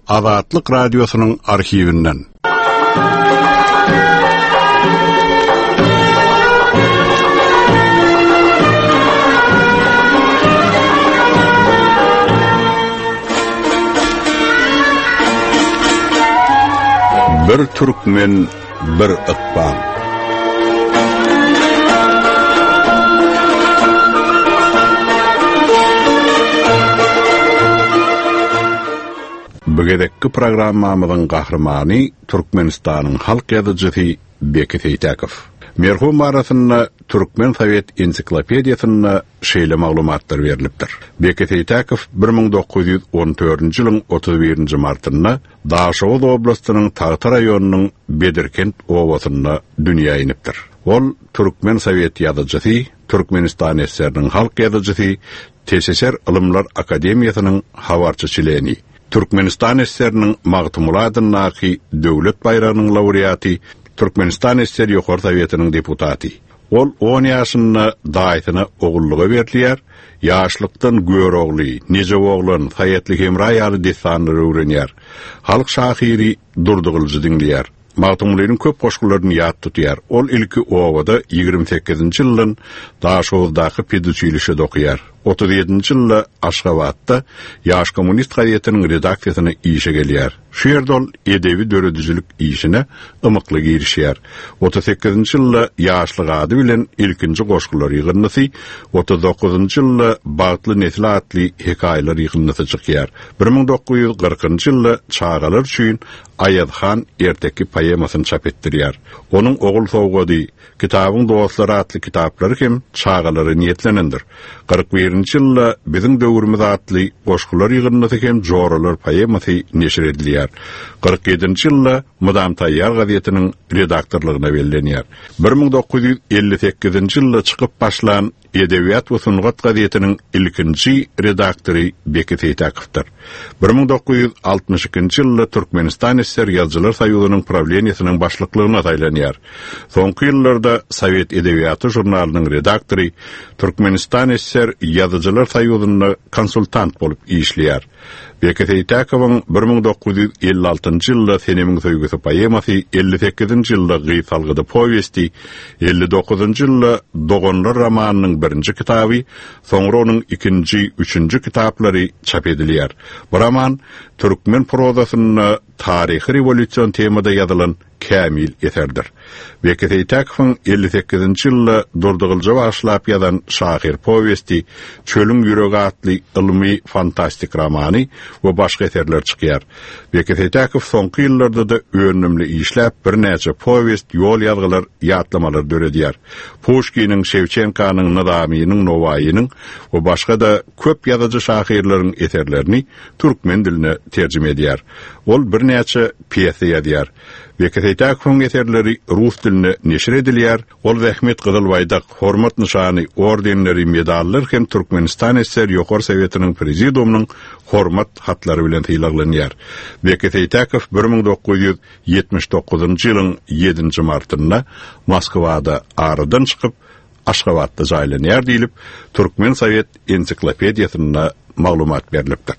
Azatlyk radiosynyň arhiwinden. Bir Türkmen, bir Iqbal. Bugünkü programmamyzyň gahrmany Türkmenistanyň halk ýazyjy Bekit Eytäkow. Merhum arasynda Türkmen Sowet ensiklopediýasyna şeýle maglumatlar berilipdir. Bekit Eytäkow 1914-nji ýylyň 31-nji martynda Daşow oblastynyň Tağta raýonunyň Bedirkent owasynda dünýä inipdir. Ol Türkmen Sowet ýazyjy, Türkmenistan SSR-niň halk ýazyjy, TSSR Ilymlar Akademiýasynyň habarçy çileni. Türkmenistan SSR-niň Magtumuladyny döwlet bayragynyň laureaty, Türkmenistan SSR Ýokary Sowietynyň deputaty. Ol 10 ýaşynda daýatyna ogullyga berilýär, ýaşlykdan gör ogly, neje oglan, Sowetlik emraýaly desanlary öwrenýär. Halk şahyry Durdugyljy dinleýär. Magtumuladyň köp goşgularyny ýat tutýar. Ol ilki owada 28-nji ýylyň Daşowdaky pedagogik okuýar. 37-nji ýylda Aşgabatda Ýaş Kommunist gazetynyň redaksiýasyna işe gelýär. Şu ýerde ol edebi döredüjilik işine ymykly girişýär. 38-nji ýylda ýaşlyk ady bilen ilkinji goşgular ýygnysy, 39-njy ýylda Bagtly Nesil adly hekaýalar ýygnysy çykýar. 1940-njy ýylda çağalar üçin Ayadhan erteki poemasyny çap etdirýär. Onuň ogul sowgady Kitabyň dostlary adly kitaplary hem çağalary niýetlenendir. 41-nji ýylda Biziň döwrümiz adly goşgular ýygnysy hem joralar poemasy neşir edilýär. 47-nji ýylda Mudam Tayyar gazetynyň redaktorlygyna bellenýär. 1958-nji ýylda çykyp başlan Edebiýat we Sungat gazetynyň ilkinji redaktory Bekit Eytäkowdyr. 1962-nji ýylda Türkmenistan SSR Ýazgylar Soýuzynyň prawleniýasynyň başlyklygyna taýlanýar. Soňky ýyllarda Sowet Edebiýaty jurnalynyň redaktory, Türkmenistan SSR Ýazgylar Soýuzyna konsultant bolup işleýär. Bekit Eytäkowyň 1956-njy ýylda Senemiň söýgüsy poemasy, 58-nji ýylda Gysalgyda powesti, 59-njy ýylda Dogonlar romanynyň birinji kitaby, soňra onuň ikinji, üçünji kitaplary çap edilýär. Bu roman Türkmen prozasyna taryhy rewolýusiýon temada ýazylan kämil eserdir. Bekit Eytäkowyň 58-nji ýylda Durdugylja başlap ýazan şahyr powesti, Çölüň ýüregi adly ilmi fantastik romany we başga eserler çykýar. Bekit Eytäkow soňky ýyllarda da öňümli işläp birnäçe powest, ýol ýazgylar, ýatlamalar döredýär. Pushkiniň, Şewçenkanyň, Nizamynyň, Nowaýynyň we başga da köp ýazyjy şahyrlaryň eserlerini türkmen diline terjime edýär. Ol birnäçe pyesa ýazýar. Bekit Eytäkowyň eserleri rus diline neşir edilýär. Ol Ähmet Gyzylbaýdak hormat nyşany, ordenleri, medallar hem Türkmenistan SSR Ýokary Sowietynyň prezidiumynyň hormat hatlary bilen tyýlaglanýar. Bekit Eytäkow 1979-njy ýylyň 7-nji martynda Moskwada aradan çykyp Aşgabatda jaýlanýar diýilip Türkmen Sowet ensiklopediýasyna maglumat berilipdir.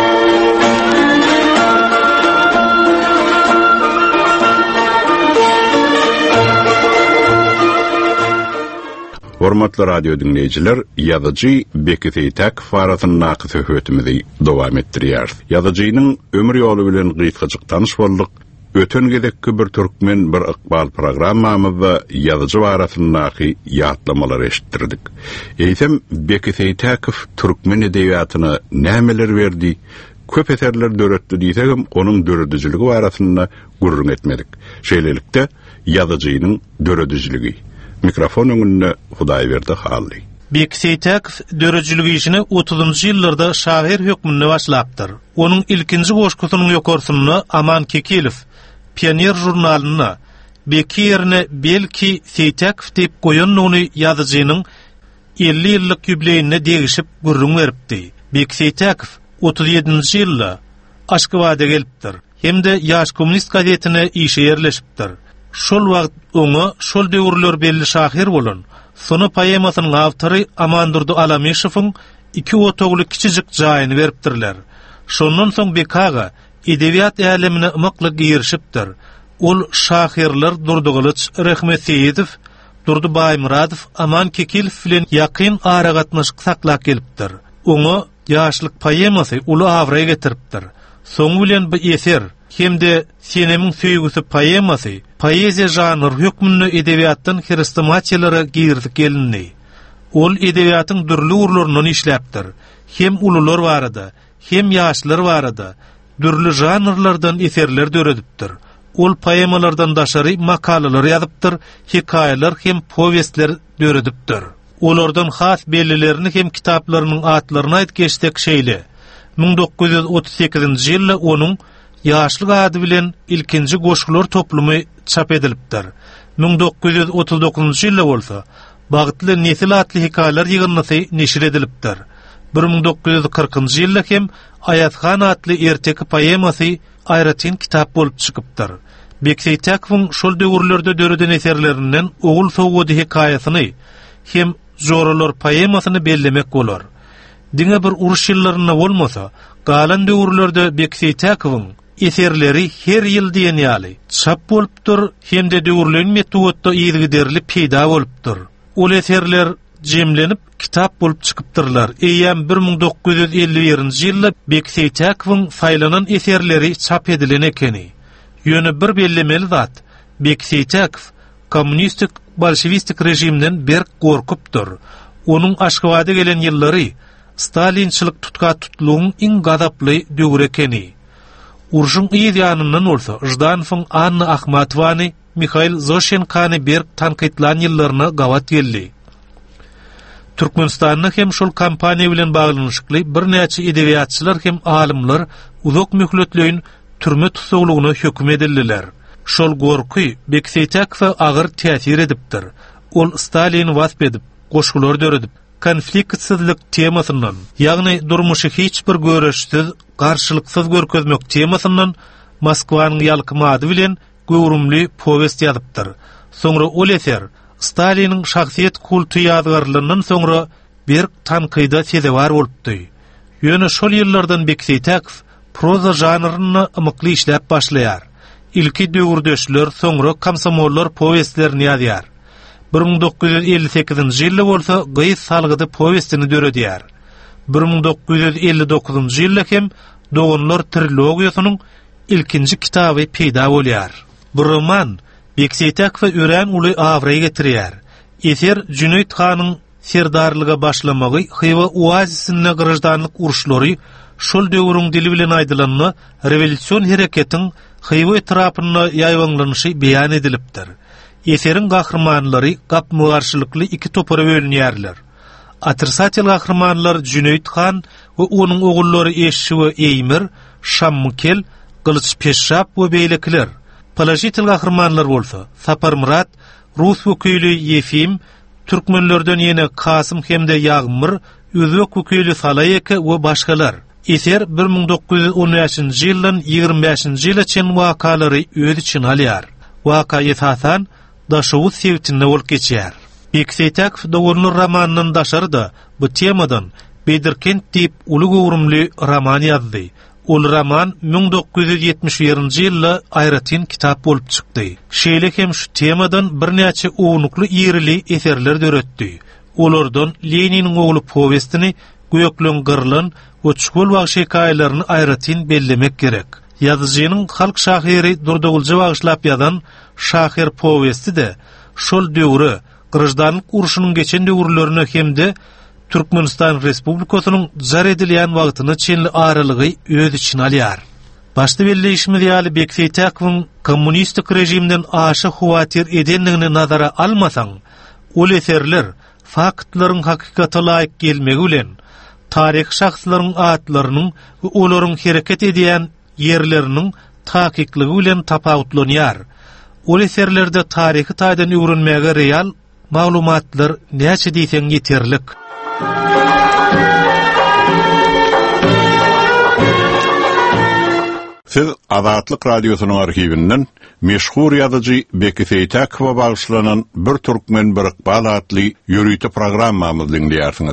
Hormatly radio dinleyijiler, ýazyjy Bekit Eytäkow arasyna söhbetimizi dowam etdirýär. Ýazyjynyň ömür ýoly bilen gysgaçyk tanyş boldyk. Öten gedekki bir Türkmen, bir Iqbal programmamyzda ýazyjy arasyna ýatlamalar eşitdirdik. Eýsem Bekit Eytäkow Türkmen edebiýatyna nämeler berdi? Köp eserler döretdi diýsegem, onuň döredijiligi arasyna gurrun etmedik. Şeýlelikde ýazyjynyň döredijiligi. Mikrofon öňünde Hudaýberdi Hally. Bekit Eytäkow döredijiligi işini 30-njy ýyllarda şahyr hökmünde başlapdyr. Onuň ilkinji goşgusynyň ýokarsyny Aman Kekilew Pioner jurnalyna Bekirne belki Eytäkow diýip goýan ony ýazyjynyň 50 ýyllyk ýübileyine degişip gurrun beripdi. Bekit Eytäkow 37-nji ýylda Aşgabatda gelipdir. Hemde Ýaş Kommunist gazetyne işe ýerleşipdir. Şol wagt oňa şol döwürler belli şahyr bolan Sonu poemasynyň awtory Amandurdy Alameşowyň 2 otogly kiçijik jaýyny beripdirler. Şondan soň Bekaga edebiyat alemine ymykly girişipdir. Ol şahirler Durdugylyç, Rehmet Seýidow, Durdy Baýmuradow, Aman Kekilov bilen ýakyn ara gatnaşyk saklap gelipdir. Oňa ýaşlyk poemasy uly awraý getiripdir. Soň bilen bu eser hemde Senemiň söýgüsü poemasy poeziýa janr hökmünde edebiyatdan hrestomatiýalara girdik gelinni. Ol edebiyatyň dürli urlaryndan işläpdir. Hem ulular barada, hem ýaşlar barada, dürli janrlardan eserler döredipdir. Ol poemalardan daşary makalalar ýazypdyr, hikaýalar hem powestler döredipdir. Olardan has bellilerini hem kitaplarynyň atlaryny aýt geçdik şeýle. 1938-nji ýylda onuň ýaşlyk ady bilen ilkinji goşgular toplumy çap edilipdir. 1939-nji ýylda bolsa Bagtly nesil atly hikaýalar ýygynnysy neşir edilipdir. 1940-njy ýylda hem Ayatxan atly erteki poemasy aýratyn kitap bolup çykypdyr. Bekseýtakowyň şol döwürlerde döreden eserlerinden Ogul Sowgady hikaýasyny hem Zoralar poemasyny bellemek bolar. Diňe bir uruş ýyllaryna bolmasa, galan döwürlerde Bekseýtakowyň eserleri her ýyl diýen ýaly çap bolupdyr, hem de döwürlerin metodda ýygyderli peýda bolupdyr. Ol eserler jemlenip kitap bolup çykypdyrlar. Eýem 1951-nji ýylda Bekseýtakowyň saýlanan eserleri çap edilen ekeni. Ýöne bir bellemeli zat, Bekseýtakow kommunistik bolşewistik rejimden berk gorkupdyr. Onuň Aşgabatda gelen ýyllary Stalinçilik tutka tutluğun in gadaply döwür ekeni. Urjun ýa-da bolsa, Jdanowň Anna Akhmatovany, Mikhail Zoshenkany berk tanqidlan ýyllaryna gawat geldi. Türkmenistanyň hem şol kampaniýa bilen baglanyşykly bir näçe edebiýatçylar hem alymlar uzak möhletleýin türme tutuluguna hökm edildiler. Şol gorky Bekseýtakowa agyr täsir edipdir. Ol Stalin wasp edip, goşgular döredip, konfliktsizlik temasyndan, ýagny durmuşy hiç bir göreşsiz, garşylyksyz görkezmek temasyndan Moskwanyň ýalkymady bilen göwrümli powest ýazypdyr. Soňra ol eser Staliniň şahsiýet kulty ýazgarlygynyň soňra bir tanqyda sezebar bolupdy. Ýöne şol ýyllardan Bekseýtakow proza janryny ymykly işläp başlaýar. İlki döwürdeşler, soňra komsomollar powestlerini ýazýar. 1958-nji ýylda bolsa Gyýs salgydy powestini döredýär. 1959-njy ýylda hem Doganlar trilogiýasynyň ilkinji kitaby peýda bolýar. Bu roman Bekseýtakowa ören uly awraý getirýär. Eser Cüneyt Hanyň serdarlyga başlamagy Xiva oazisinde gyrjdanlyk uruşlary şol döwürüň dili bilen aýdylanyny rewolýusiýon hereketiň Xiva etrapynda ýaýwanlanyşy beýan edilipdir. Eserin gahrmanlary gapmygarşylykly iki topara bölünýärler. Atrsatyl gahrmanlar Cüneyt Han we onuň ogullary Eşşi we Eýmir, Şammukel, Gylyç Peşşap we beýlekler. Palajitil gahrmanlar bolsa Sapar Murat, Rus wekili Yefim, türkmenlerden ýene Kasym hemde Ýagmyr, Özbek wekili Salayeke we başgalar. Eser 1913-nji ýyldan 25-nji ýyla çen wakalary öz için alýar. Waka esasan Daşowu sevtinde bolup geçýär. Bekseýtakow Doganlar romanynyň daşarda bu temadan Bedirkent diýip uly gowrumly roman ýazdy. Ol roman 1971-nji ýylda aýratyn kitap bolup çykdy. Şeýle hem şu temadan bir näçe ownukly ýerli eserler döretdi. Olardan Leniniň ogly powestini Göýeklen gyrlan we çukul wag hikaýalaryny aýratyn bellemek gerek. Ýazyjynyň halk şahyry Durdugulja bagyşlap ýazan Şahir powesti de şol döwrü gyrjdanlyk uruşynyň geçen döwürlerine hemde Türkmenistan Respublikasynyň jar edilýän wagtyny çenli aralygy öz için alýar. Başda belleýişimiz ýaly Bekseýtakowyň kommunistik rejimden aşy huwatir edenligini nazara almasaň, ol eserler faktlaryň hakykata laýyk gelmegi bilen taryh şahslaryň atlarynyň we olaryň hereket edýän yerleriniň takykligi bilen tapawutlanýar. Ol eserlerde taryhy taýdan öwrenmäge real maglumatlar näçe diýseň ýeterlik. Siz Azatlyk radiosynyň arhiwinden meşhur ýazyjy Bekseýtakowa bagyşlanan bir türkmen bir iqbal atly ýörüýte programmamyzy dinleýärsiňiz.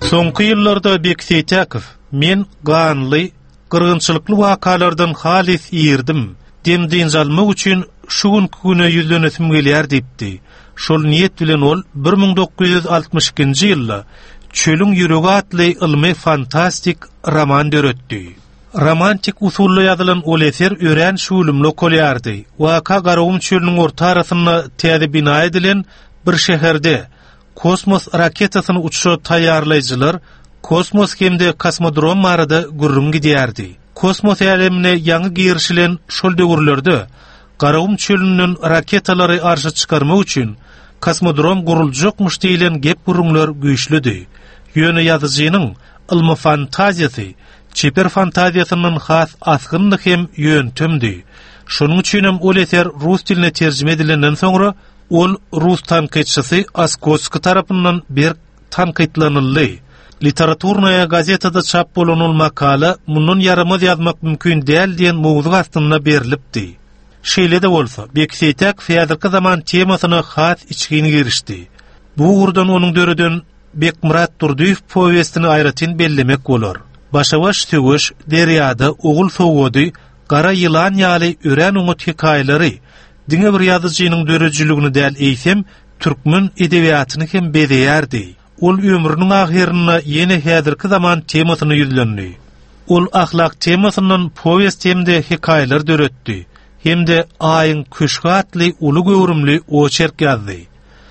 Soňky ýyllarda Bekseýtäkow men ganly, gyrgynçylykly wakalardan halis ýerdim. Demdiň zalmak üçin şu güne ýüzlenesim gelýär diýipdi. Şol niýet bilen ol 1962-nji ýylda Çölüň ýüregi atly ilmi fantastik roman döretdi. Romantik usulla ýazylan ol eser ören şulumly okulýardy. Waka Garawum çölüniň orta arasyna täze bina edilen bir şäherde kosmos raketasyny uçuşa taýýarlaýjylar kosmos hemde kosmodrom arada gürrüm gidýärdi. Kosmos ýalemine ýangy girişilen şol döwürlerde Garawum çölüniň raketalary arşa çykarmak üçin kosmodrom guruljokmuş diýilen gep gurrumlar güýçlüdi. Ýöne ýazyjynyň ilmi fantaziýasy çeper fantaziýasynyň has asgynlyk hem ýöntemdi. Şonuň üçin hem ol eser rus diline terjime edilenden soňra ol rus tanqidçisi Askotsky tarapyndan bir tanqidlanyldy. Literaturnaýa gazetada çap bolan ol makala mundan ýaramaz ýazmak mümkin däl diýen mowzu astyna berilipdi. Şeýle de bolsa, Bekseýtäkow häzirki zaman temasyna has içgini girişdi. Bu urdan onuň döreden Bekmurat Durduýew powestini aýratyn bellemek bolar. Başabaş tögüş, derýada ogul sowgady, gara ýylan ýaly ören umut hikaýalary, diňe bir ýazyjynyň dörejligini däl eýsem, türkmen edebiýatyny hem bedeýärdi. Ol ömrüniň ahyryna ýene häzirki zaman temasyny ýüzlendi. Ol ahlak temasynyň powest hemde hikaýalar döretdi. Hemde aýyň köşke atly uly göwrümli oçerk ýazdy.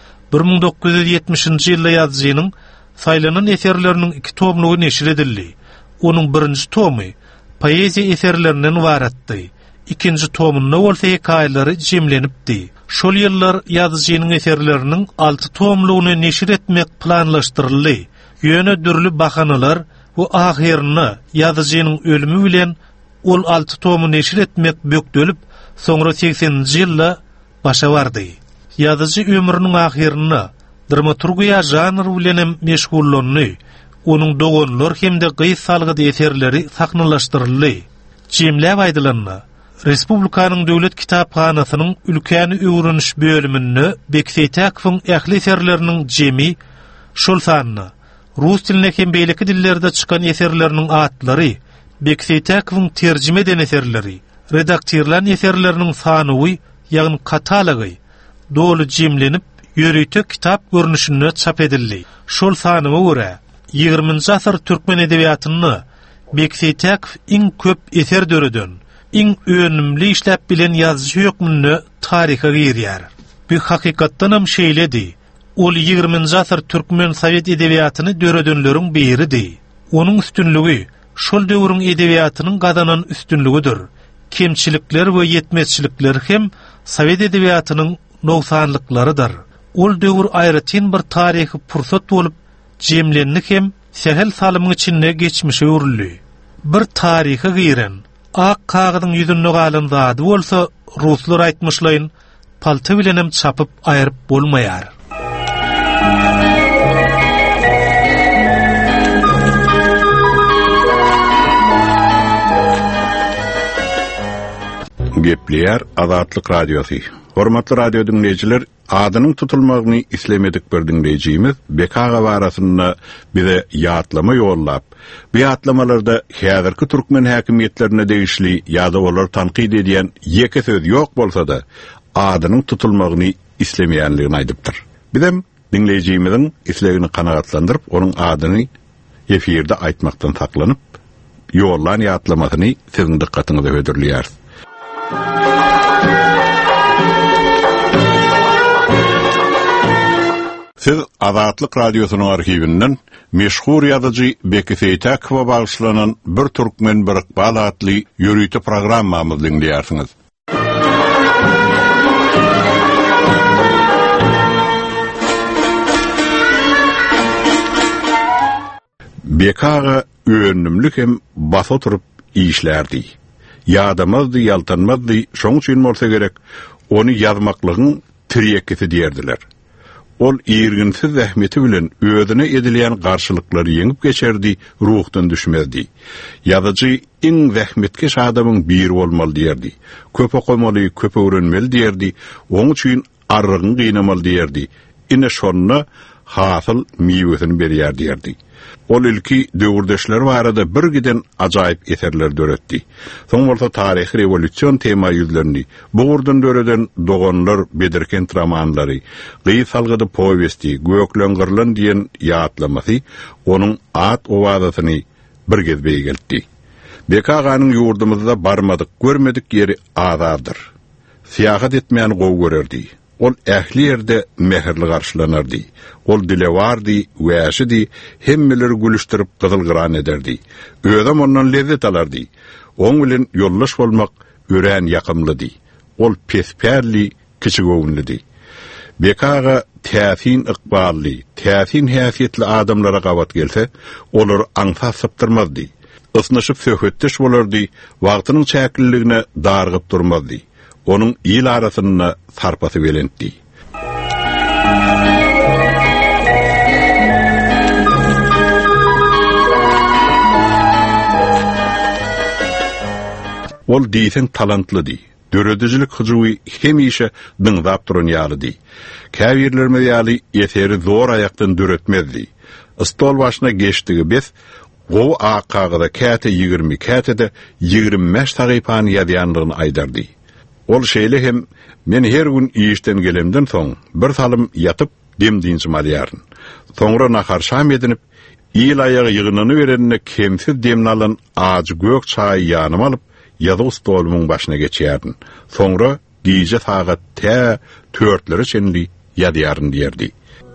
1970-nji ýylda ýazyjynyň saýlanan eserleriniň 2 tomlugy neşir edildi. Onuň birinji tomy poeziýa eserlerinden ibaratdy. Ikinji tomunda bolsa hikaýalary jemlenipdi. Şol ýyllar ýazyjynyň eserleriniň 6 tomlugyny neşir etmek planlaşdyryldy. Ýöne dürli bahanalar we ahyryna ýazyjynyň ölümi bilen ol 6 tomu neşir etmek bökdölüp soňra 80-nji ýylda başa bardy. Ýazyjy ömrüniň ahyryna dramaturgiýa janry bilen meşgullandy. Onuň dogonlar hemde gys salgydy eserleri saknalaşdyryldy. Jemläp aýdylanma, Respublikanyň döwlet kitapxanasynyň ülkäni öwreniş bölümini Bekseýtäkowyň ähli eserleriniň jemi şol sanna. Rus diline hem beýleki dillerde çykan eserleriniň atlary, Bekseýtäkowyň terjime eden eserleri, redaktýrlan eserleriniň sanywy, ýagny katalogy dolu jemlenip ýörüýte kitap görnüşinde çap edildi. Şol sanyma görä 20-nji asr türkmen edebiýatyny Bekseýtäkow iň köp eser döreden, iň önümli işläp bilen ýazyjy hökmüne taryha girýär. Bu hakykatdan hem şeýledi. Ol 20-nji asr türkmen sowet edebiýatyny döredenleriň biridi. Onuň üstünlügi şol döwrüň edebiýatynyň gazanan üstünligidir. Kemçilikler we ýetmezçilikler hem sowet edebiýatynyň noksanlyklarydyr. Ol döwür aýratyn bir taryhy pursat bolup jemlenlik hem sehel salymyň içinde geçmişe urildi. Bir taryhy giren, ak kagydyň ýüzünde galan zady bolsa, ruslar aýtmyşlaýyn, palta bilen hem çapyp aýryp bolmaýar. Gepleýär Azatlyk Radiosi. Hormatly radio dinleýijiler, adynyň tutulmagyny islemedik bir dinleýijimiz Bekaga barasyna bize ýatlama ýollap, bu ýatlamalarda häzirki türkmen häkimiýetlerine degişli ýa-da olar tanqid edýän ýeke söz ýok bolsa-da, adynyň tutulmagyny islemeýänligini aýdypdyr. Bizem dinleýijimiziň islegini kanagatlandyryp, onuň adyny efirde aýtmakdan saklanyp, ýollan ýatlamasyny siziň dikkatiňize höderleýär. Siz Azatlyk Radiosynyň arhiwinden meşhur ýazyjy Bekseýtäkowa bagyşlanan bir türkmen bir iqbal atly ýörüýte programmamyzy dinleýärsiňiz. Bekaga öňümlik hem basa oturup işlerdi. Ýadamazdy, ýaltanmazdy, şoň üçin bolsa gerek, ony ýazmaklygyň tirýekisi diýerdiler. Ol ýerginsiz zähmeti bilen özüne edilýän garşylyklary ýeňip geçerdi, ruhdan düşmezdi. Ýazyjy iň zähmetkeş adamyň biri bolmaly diýerdi. Köp okumaly, köp öwrenmeli diýerdi. Oň üçin arrygyny gynamaly diýerdi. Ine şonna hasyl miwesini berýär diýerdi. Ol ilki döwürdeşler barada bir giden ajaýyp eserler döretdi. Soň bolsa taryhy revolýusiýon tema ýüzlerini, bu gurdan döreden dogonlar, Bederkent romanlary, gyý salgydy powesti, Gökleňgirlen diýen ýatlamasy onuň at owadasyny bir gez beýgeldi. BKG'nın yurdumuzda barmadyk, görmedik yeri azadyr. Siyahat etmeyen gow görerdi. Ol ähli ýerde mehirli garşylanardy. Ol dilewardy, wäşidi, hemmeleri gülüşdirip gyzylgyran ederdi. Ödem ondan lezzet alardy. Oň bilen ýollaş bolmak örän ýakymlydy. Ol pesperli, kiçi gowunlydy. BKG täsin ykbally, täsin häsiýetli adamlara gawat gelse, olar aňsa sypdyrmazdy. Isnaşyp söhbetdeş bolardy, wagtynyň çäkilligine dargyp durmazdy. Onun ýyl arasyna sarpasy belentdi. Ol diýsen talantlydy. Döredijilik hyjy hemişe dyňdap duran ýalydy. Käbirlerme ýaly ýeteri zor aýakdan döretmezdi. Stol başyna geçdigi bes gow akagda käte 20, kätede 25 sagypany ýazýanlygyny aýdardy. Ol şeýle hem men her gün işten gelemden soň bir salym yatyp demdiňçi malýaryn. Soňra nahar şam edinip ýyl aýagy ýygynyny berenine kemsiz demni alan aç gök çaý ýanyma alyp ýazy stolumyň başyna geçýärdim. Soňra giýje sagat 4'lere çenli ýadýaryn diýerdi.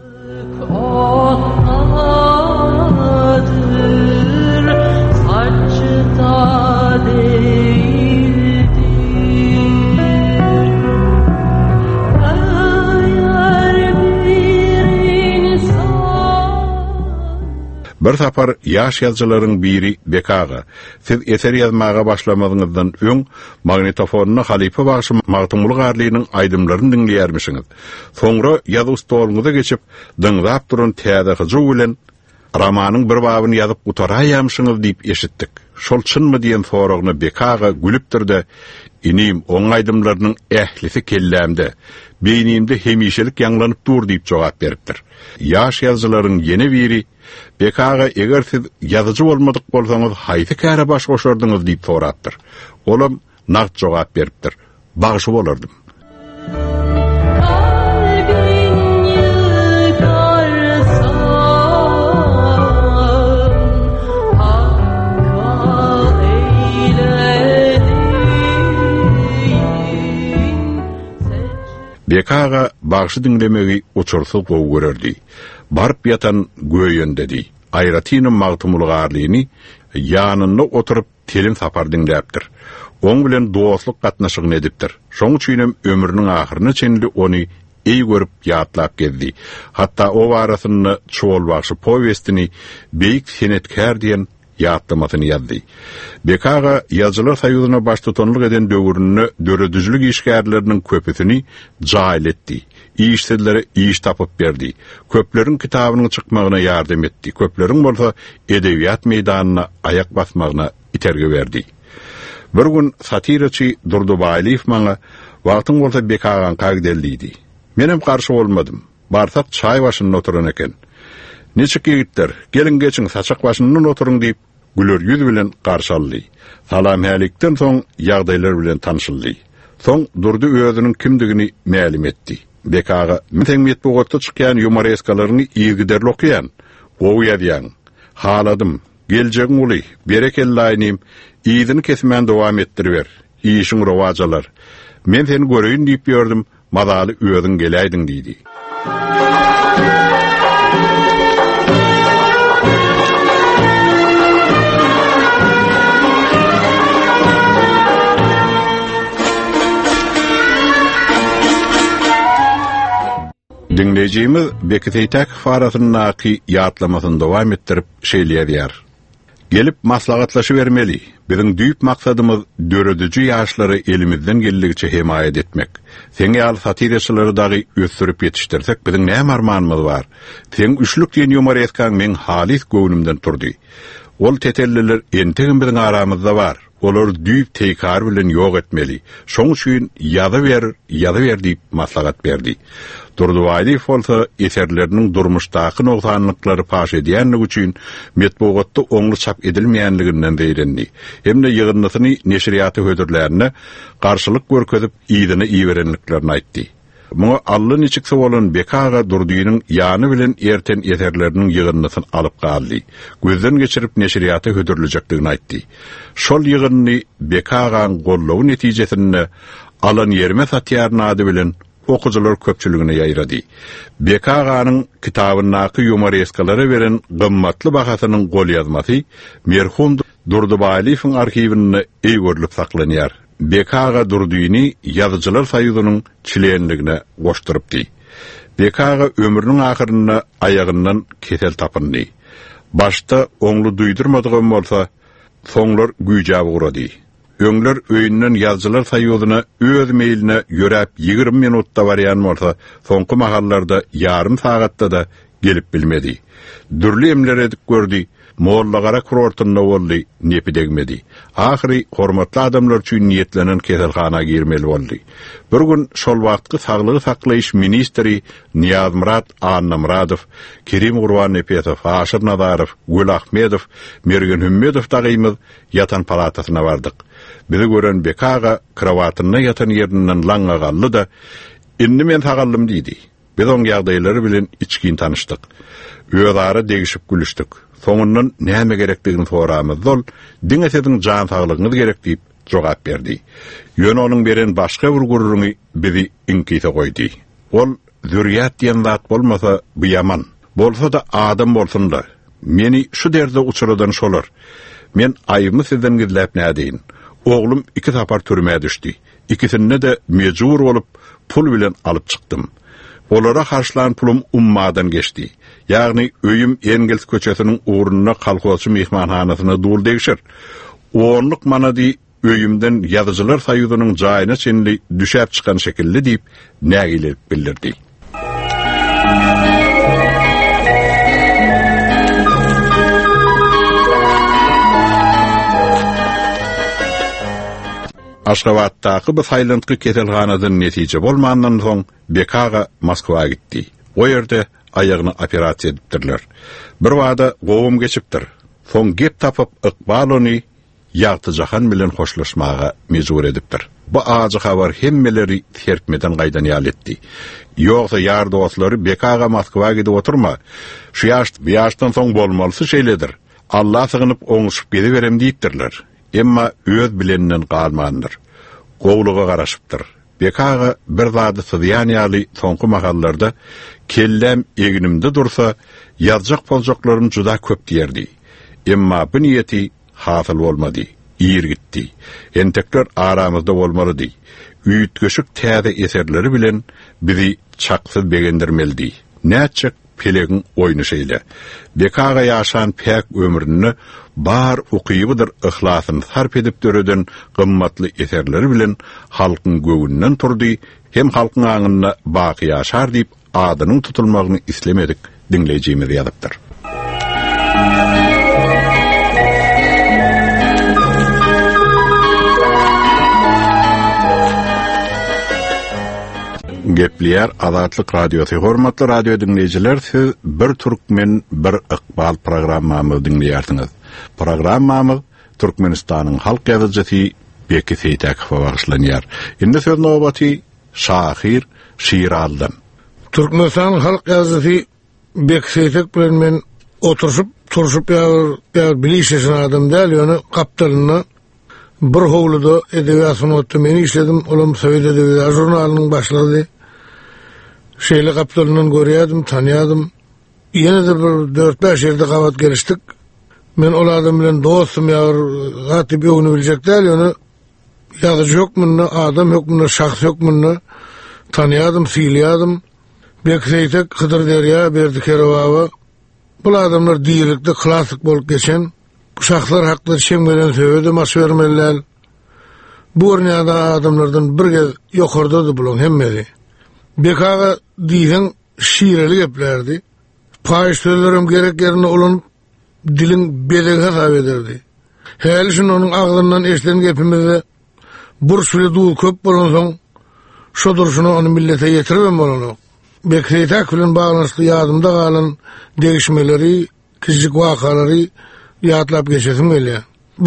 Bir sapar ýaş ýazgylaryň biri BKG. Siz eser ýazmaga başlamagyňyzdan öň magnetofonuny Halipa Bagşy Magtymul Garlynyň aýdymlaryny dinleýärmişiňiz. Soňra ýazy stoluňyza geçip dyňlap duran täze hyjy bilen romanyň bir babyny ýazyp utaraýamşyňyz diýip eşitdik. Şol çynmy diýen soragyny BKG gülüpdirdi. Inim oň aýdymlarynyň ählisi kellämde, beýnimde hemişelik ýanglanyp dur diýip jogap beripdir. Ýaş ýazgylaryň ýene biri BKG eger siz ýazyjy bolmadyk bolsaňyz haýsy käre baş goşardyňyz diýip sorapdyr. Olam nagt jogap beripdir. Bagşy bolardym. BKG bagşy dinlemegi uçursup gow görerdi. Barp ýatan göýendedi. Aýratynyň Magtymul Garlyny ýanyna oturup telim sapar dinläpdir. Oň bilen dostluk gatnaşygyny edipdir. Şoň üçin ömrüniň ahyryna çenli ony eý görüp ýatlap gezdi. Hatda o warasyny çoğul bagşy powestini beýik senetkär diýen ýatlamasyny ýazdy. BKG ýazgylar saýuzyna baş tutanlyk eden döwrüni döredijilik işgärleriniň köpüsini jaýyl etdi. İşçilere iş tapıp berdi. Köpleriň kitabynyň çykmagyna ýardam etdi. Köpleriň bolsa edebiyat meýdanyna ayak basmagyna iterge berdi. Bir gün satiraçy Durdubaýlyw maňa wagtyň bolsa BKG'ň kagdeldiydi. Menem garşy bolmadym. Barsak çaý başynda oturan eken. Neçik ýigitler, gelin geçin saçak başyndan oturuň diýip güler ýüz bilen garşy aldy. Salam helikden soň ýagdaýlar bilen tanışyldy. Soň durdy özüniň kimdigini mälim etdi. BKG meňmet bogotda çykýan humoreskalaryny ýygyderli okýan, gow ýazýan. Haladym, geljegiň uly, berekelli aýnym, ýygyny kesmän dowam etdirber. Işiň rowajalar. Men seni göreýin diýip ýördüm, madaly özüň geläýdiň diýdi. Dinleyicimiz Bekiteytek farasynyňky ýatlamasyny dowam etdirip şeýleýär. Gelip maslahatlaşy bermeli. Biziň düýp maksatymyz dörediji ýaşlary elimizden geldigiçe himayet etmek. Seň ýaly satiraçylary dagy ösürip ýetişdirsek biziň näme armanymyz bar? Seň üçlük diýen humoreskaň men halis göwnümden turdy. Ol tetelliler entegin biziň aramyzda bar. olar düýp teýkar bilen ýok etmeli. Şoň üçin ýazy ber diýip maslahat berdi. Durduwaýly bolsa eserleriniň durmuşdaky noksanlyklary paş edýänligi üçin metbuatda oňly çap edilmeýänliginden beýlendi. Hemde ýygynlysyny neşriýaty hödürlerine garşylyk görkezip ýygyny iýberenliklerini aýtdy. Muňa Allah'ın içikse bolan Bekaga Durduýynyň ýany bilen erten eserleriniň ýygynlysyny alyp galdy. Gözden geçirip neşriýaty hödürlejekdigini aýtdy. Şol ýygyny Bekagaň gollawy netijesinde alan ýerme satýarny ady bilen okujular köpçüligine ýaýrady. Bekaganyň kitabynaky humoreskalary beren gymmatly bahasynyň gol ýazmasy merhum Durdubaýlyň arkiwinde eýgörlük saklanýar. Bekaga Durduýyny ýazyjylar saýydynyň çilenligine goşdurypdy. Bekaga ömrüniň ahyryna aýagyndan kesel tapyndy. Başta oňly duýdurmadygym bolsa, soňlar güýjäp urady. Öňler öýünden ýazyjylar saýydyna öz meýline ýöräp 20 minutda barýan bolsa, soňky mahallarda ýarym sagatda da gelip bilmedi. Dürli emler edip gördi. Mollagara kurortunda boldy, nepi degmedi. Ahiri hormatly adamlar üçin niýetlenen keselhana girmeli boldy. Bir gün şol wagtky saglygy saklaýyş ministri Niyaz Murat Annamradow, Kerim Gurbanepetow, Aşyr Nazarow, Gül Ahmedow, Mergen Hümmedow dagymy yatan palatasyna bardyk. Bizi gören Bekaga krawatyna yatan ýerinden laňa galdy da "Indi men sagallym" diýdi. Biz oň ýagdaýlary bilen içkin tanışdyk. Öýdary degişip gülüşdik. Soňundan näme gerekdigini soramyz dol, diňesediň jan saglygyny gerek diýip jogap berdi. Ýöne onuň beren başga bir gurruny bizi inkite goýdy. Ol zürriýat diýen zat bolmasa bu ýaman. Bolsa da adam bolsun da. Meni şu derde uçuradan şolar. Men aýymy sizden gizläp nädeýin. Oglum 2 tapar türmäge düşdi. İkisinde de mejbur bolup pul bilen alyp çykdym. Olara karşılan pulum ummadan geçti. Yani öýüm Engels köçesiniň uğruna kalkolçu mehmanhanasyna dul degişir. Oňluk manady öýümden ýazyjylar saýydynyň jaýyna çenli düşäp çykan şekilli diýip nägilip bildirdi. Aşgabatdaky bu saýlantky keselhanadan netije bolmandan soň Bekaga Moskwaga gitdi. O ýerde aýagyny operasiýa edipdirler. Bir wada gowum geçipdir. Soň gep tapyp Iqbal ony ýagty jahan bilen hoşlaşmaga mejbur edipdir. Bu aýy habar hemmeleri terpmeden gaýdan ýaletdi. Ýogsa ýar dostlary Bekaga Moskwaga gidip oturma. Şu ýaşdan soň bolmalysy şeýledir. Allah sygynyp oňuşup gediberem diýipdirler. Emma öz bilenden galmandyr. Gowluga garaşypdyr. Bekaga bir zady sydýanýaly soňky mahallarda kellem eginimde dursa, ýazjak boljaklarym juda köp diýerdi. Emma bu niýeti hasyl bolmady. Ýer gitdi. Entekler aramyzda bolmalydy. Üýtgeşik täze eserleri bilen bizi çaksyz begendirmeldi. Näçe pelegin oyunu şeýle. Bekaga ýaşan pek ömrüni bar ukybydyr ihlasyn sarp edip döreden gymmatly eserleri bilen halkyň göwünden turdy, hem halkyň aňyna baky ýaşar diýip adynyň tutulmagyny islemedik dinleýijimiz ýazypdyr. Gepler Azatlyk Radiosu hormatly radio dinleyijiler, siz bir Türkmen bir Iqbal programmamy dinleýärsiňiz. Programmamy Türkmenistanyň halk ýazyjysy Beki Seytakowa bagşlanýar. Indi söz nobaty Şahir Şiraldan. Türkmenistanyň halk ýazyjysy Beki Seytak bilen men turuşup ýa bilişesin adam däl, ýöne kaptalyny bir howluda edebiýatyny otdy men işledim. Olam Sovet edebiyat jurnalynyň başlygy. Şeýle kaptalyny görýärdim, tanýardym. Ýene de bir 4-5 ýerde gabat gelişdik. Men ol adam bilen dostum ýa gatyp ýöňüni biljekler, ýöne ýazyjy ýokmyny, adam ýokmyny, şahs ýokmyny tanýardym, fiýlýardym. Bekseytek Hydyr Derýa, Berdikerova. Bu adamlar diýerlikde klasik bolup geçen, bu şahslar hakda şeňmeden söýedi, maş bermeliler. Bu ornada adamlardan bir gez ýokarda bulan hemmeli. Bekaga diýen şiireli geplerdi. Paýşlerim gerek ýerine olan dilin bedege hesap ederdi. Hälişin onun ağzından eşlen gepimizde bursuli duğu köp bolan soň şo duruşunu onu millete yetirmem bolany. Bekreytak bilen baglanşyk ýadymda galan degişmeleri, kizlik wakalary ýatlap geçesim gelýär.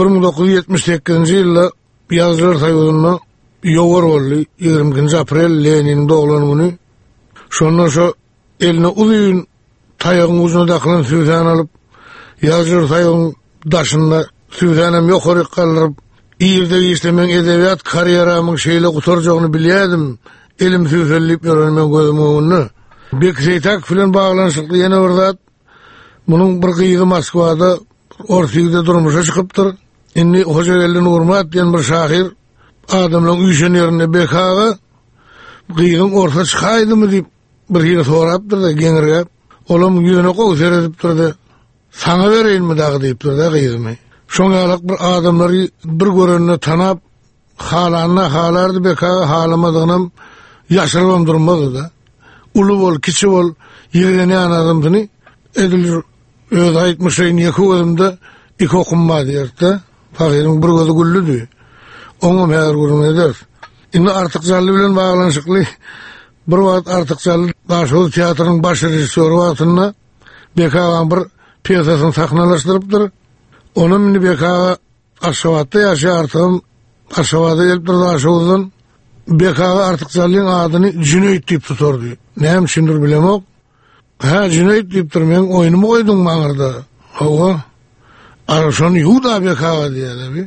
1978-nji ýylda Ýazgylar Soýuzyna ýowar boldy. 20 aprel Leninin doglan güni. Şondan şo eline uzun taýagyň uzuna daklan süýsen alyp Ýazgylar Soýuzynyň daşynda süýsenem ýokary galyp ýerde işlemen edebiýat karyeramyň şeýle gutarjagyny bilýärdim. Elim süýselip ýörenmen gözüm öňünde. Bekreytak bilen baglanşykly ýene bir zat. Munyň bir gyýgy Moskwada ortaýda durmuşa çykypdyr. Indi Hojagelin Urmat diýen bir şahyr adamlaryň üýşen ýerine bekaga gyýgyň orta çykaýdymy diýip bir ýere sorapdyr da geňirge. Olam ýüne gowy edip durdy. Saňa bereýinmi dagy diýip durdy gyýgymy. Şoňalyk bir adamlary bir görenine tanap halanyna halardy bekaga halamadygnam ýaşyrylym durmady da. Ulu bol, kiçi bol, ýerine adamdyny edilir. Öz aýtmyşyň ýekewimde iki okunma diýerdi. Pagyryň bir gözü güllüdi. Oňam her gurun eder. Indi Artykjaly bilen baglanşykly bir wagt Artykjaly Daşow teatrynyň baş rejissöri wagtynda bekaga bir pjesasyny sahnalaşdyrypdyr. Onun indi bekaga Aşgabatda ýaşartym. Aşgabada gelip bir Daşowdan bekaga Artykjalyň adyny Jüneýt diýip tuturdy. Näme şindir bilemok. Ha Jüneýt diýipdir, men oýnumy goýdum maňyrda. Hawa. Arşon Ýuda bekaga diýerdi.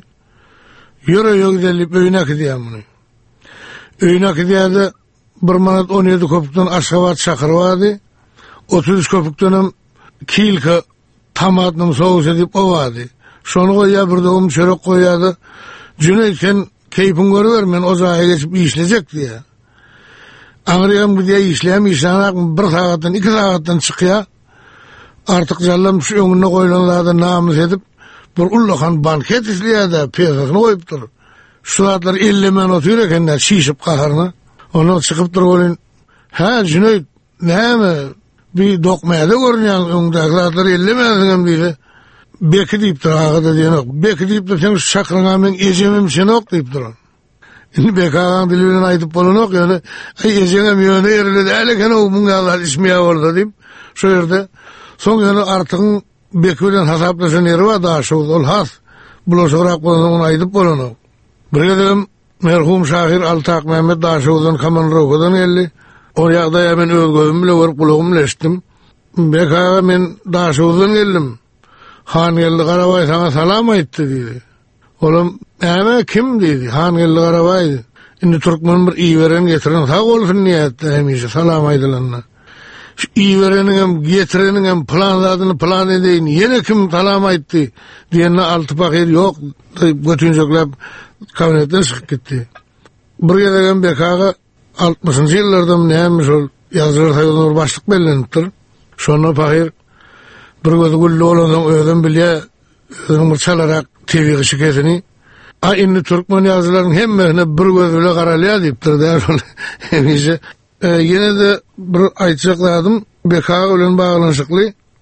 Ýöre ýögdelip öýnek diýär muny. Öýnek diýerde 1 manat 17 köpükden Aşgabat şakyrbady. 30 köpükden kilka tamatnym sowus edip owady. Şonu goýýar bir dogum çörek goýýardy. Jüneýtken keypin görüber, men o zaýa geçip işlejek diýär. Aňrym bu diýe işläp bir sagatdan 2 sagatdan çykýar. Artık jallam şu öňüne goýulanlarda namyz edip bir ullahan banket isleýärdi, pjesasyny goýupdyr. Şu zatlar 50 men otur ekenler şişip gaharna. Onu çykyp durýan. Ha Jüneýt, näme? Bir dokmaýda görünýän öňde zatlar 50 men diýdi. Beki diýipdir, agada diýen. Beki diýipdir, sen şakyryňa men ejemim şenok diýipdir. Indi bekagan dili bilen aýdyp bolanok, ýöne ejeňem ýöne ýerledi, eleken o muňalar ismeýär boldy diýip, şo ýerde soň ýöne artygyň beki bilen hasaplaşan ýeri bar da şol ol has. Bulaşyrak bolan aýdyp bolanok. Bir gedem merhum şahyr Altak Mehmet Daşowdan Kamanrowadan geldi. O ýagda men öz gözüm bilen görüp kulagym bilen eşitdim. Bekaga men Daşowdan geldim. Han geldi, Garabay sana salam aýtdy diýdi. Olam, näme kim diýdi? Han geldi, Garabay. Indi Türkmen bir iýveren getiren sag bolsun niýetde hemişe salam aýdylanlar. Şu iývereniň hem getireniň hem planlaryny plan edeýin. Ýene kim salam aýtdy diýende alty pakyr ýok. Götünjeklep kabinetden çykyp gitdi. Bir ýerden bekaga 60-njy ýyllardan näme şol Ýazgylar Soýuzyny başlyk bellenipdir. Şonu pakyr bir gözü güllü olan özüm bilýär, özüm çalarak TV şirketini. A indi Türkmen ýazgylaryň hemmesine bir göz bilen garalýar diýipdir da. Hemişe ýene de bir aýtjakladym, bekaga bilen baglanşykly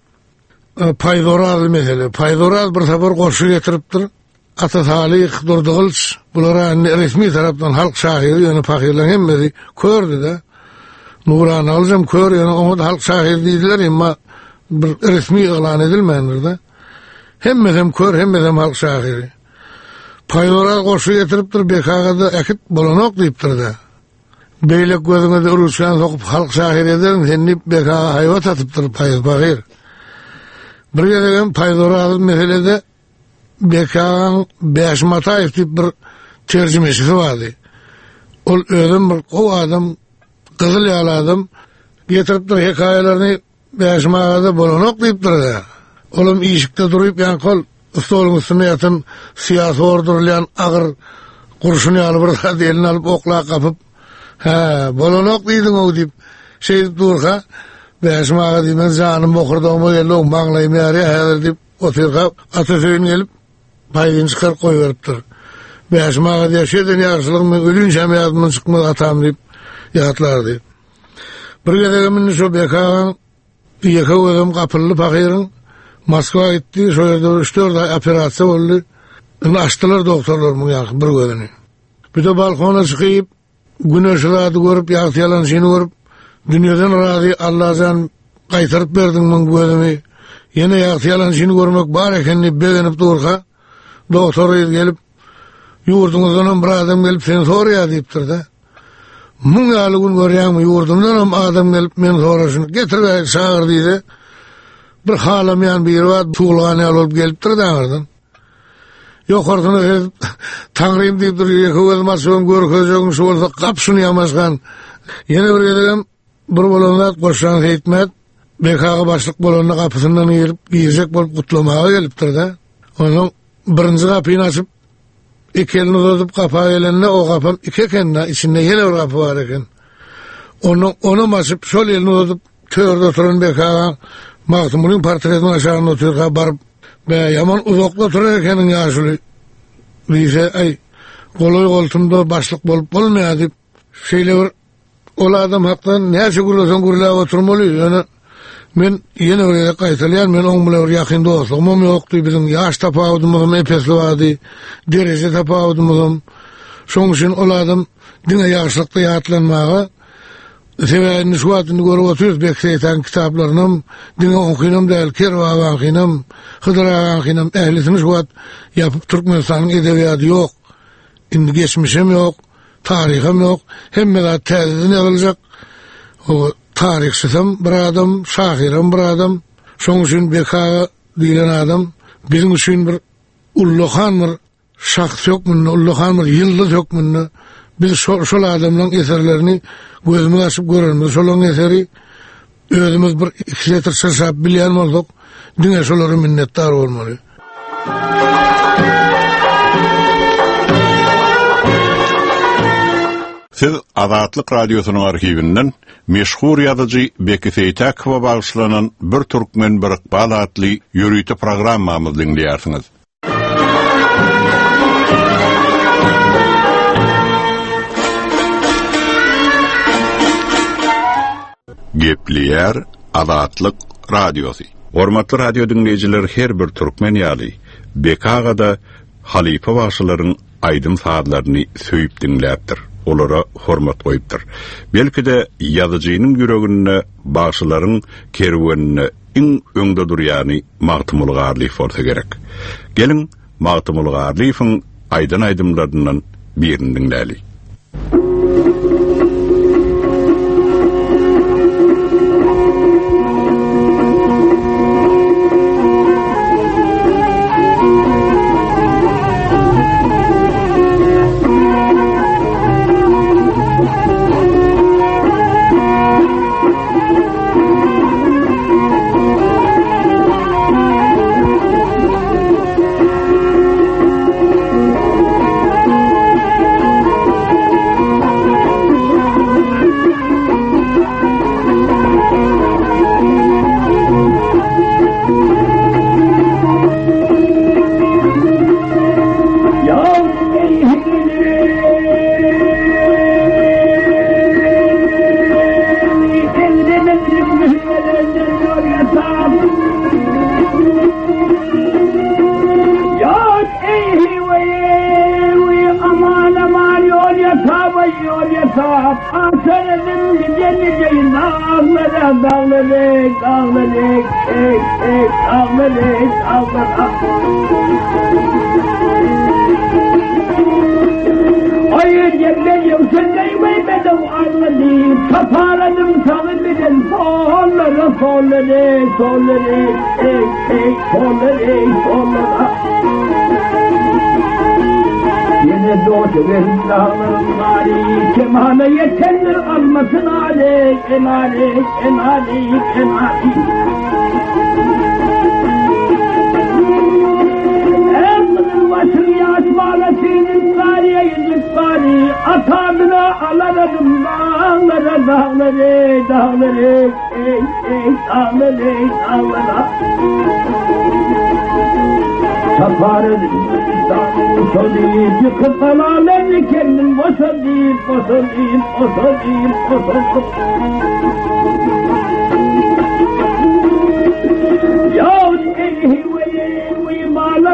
paýdoraz mesele. Paýdoraz bir sefer goşu getiripdir. Ata Salih Durdugulç bulara resmi tarapdan halk şahyry ýöne pakyrlaryň hemmesi kördü de. Nuran aljam kör ýöne onu halk şahyry diýdiler, emma bir resmi elan edilmeýändir de. Hemmesem kör, hemmesem halk şahyry. Paýdoraz goşu getiripdir, bekaga da ekit bolanok diýipdir de. Beýlek gözüňe de uruşan sokup halk şahyry ederim, senni bekaga haýwat atypdyr paýdoraz. Bir ýerden paýdoraz meselede bekaga Beşmataýew diýip bir terjimesi bardy. Ol özüm bir o adam, gyzyl ýaly adam getiripdir hekaýelerini Beşmataýewda bolanok diýipdir de. Olam işikde durup ýan kol stoluň üstüne ýatan syýasy ordurlayan agyr kurşuny alyp bir zat eline alyp oklap kapyp, ha bolanok diýdiň o diýip şey durga Beşmataýew diýmen janym bokurdama geldi, o maňlaýmy ýary häzir diýip oturga atasöýün gelip paýdyn çykar goýberipdir. Beşmataýew diýşeden ýagşylyk men ölün şämiýatymdan çykmaz atam diýip ýatlardy. Bir gedegem şu bekaga ýekewem gapyly pakyryň Moskwa gitdi, şo ýerde 3-4 ay operasiýa boldy. açtılar doktorlar yak bir gözüni. Bir de balkona çıkıp güneş ışığı görüp yaktıyalan seni görüp dünyadan razı Allah'tan kaytarıp verdim ben gözümü. Yine yaktıyalan seni görmek var ekenini beğenip durka doktor gelip yurdumuzdan bir adam gelip seni soruyor deyiptir de. Mun yalı gün görüyen yurdumdan adam gelip men sorasını getir ve çağır deydi. Bir halamayan bir var tuğulağını alıp geliptir dağırdan. Yok ortunu tanrıyım deyip duruyor. Kıvılmasın görközün şu olsa kapsını yamazgan. Yine bir yedim bir bolonlar koşan hikmet BK'ga başlık bolonun kapısından girecek bolup kutlamağa geliptir de. Onun birinci kapıyı açıp iki elini uzatıp kapağı eline o kapım iki kendine içinde yine bir kapı var eken. Onu açıp sol elini uzatıp töverde oturan BK'ga Mahtumulun portretini aşağına oturuyor barıp be yaman uzakta oturuyor kendin yaşlı. Bize ay kolay koltumda başlık bolup olmaya deyip şeyler ola adam haktan neyse gurlasan gurlaya oturmalı. Yani men yine oraya kayıtlayan men on bile yakında olsam yoktu bizim yaş tapavudumuzum epesli vardı. Derece tapavudumuzum. Şonun için ola adam dine yaşlıkta yatlanmağa Seveğini şu adını görüp oturuyoruz Bekseytan kitaplarının dine okuyunum değil, Kervavan okuyunum, Hıdıravan okuyunum, ehlisini şu ad yapıp Türkmenistan'ın edebiyatı yok. Şimdi geçmişim yok, tarihim yok. Hem de tezini yazılacak. O tarihsizim bir adam, şahirim bir adam. Şunun için Beka diyen adam bizim için bir ulluhan bir şahs yok mu, ulluhan bir yıldız yok mu? Biz şol adamların eserlerini gözümüz açıp görürüz. Şolun eseri özümüz bir iki letr sırşap bilen olduk. Dünya şoları minnettar olmalı. Siz Azatlyk Radyosu'nun arkivinden meşhur yazıcı Beki Seytakova bağışlanan bir Türkmen bir Iqbal adlı yürüyüşü programmamızı dinleyersiniz. Gepliyer Azatlyk Radyosu. Hormatly radio dinleyijiler, her bir türkmen ýaly BK-da halifa başlaryň aýdym saatlaryny söýüp dinläpdir. Olara hormat goýupdyr. Belki de ýazyjynyň ýüregine başlaryň kerwenine iň öňde durýany Magtymul Garlyf bolsa gerek. Gelin Magtymul Garlyfyň aýdan aýdymlaryndan birini dinläli.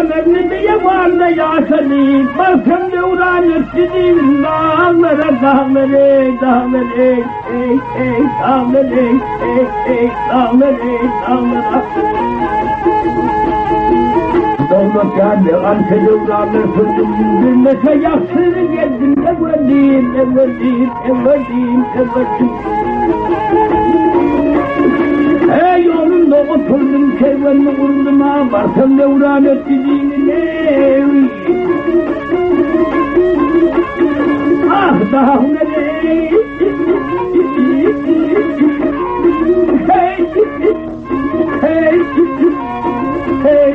Dağlarını da yavarda yaşadı, basın devranı sizin dağlara dağları, dağları, ey, ey, dağları, ey, ey, dağları, dağlara. Dağlar geldi, arka devranı sürdüm, bilmese yaksını geldim, evveldim, evveldim, evveldim, evveldim. Ey yolunda oturdum, kervanını vurdum, varsam devran ettiğini evi. Ah dağları, hey, hey, hey,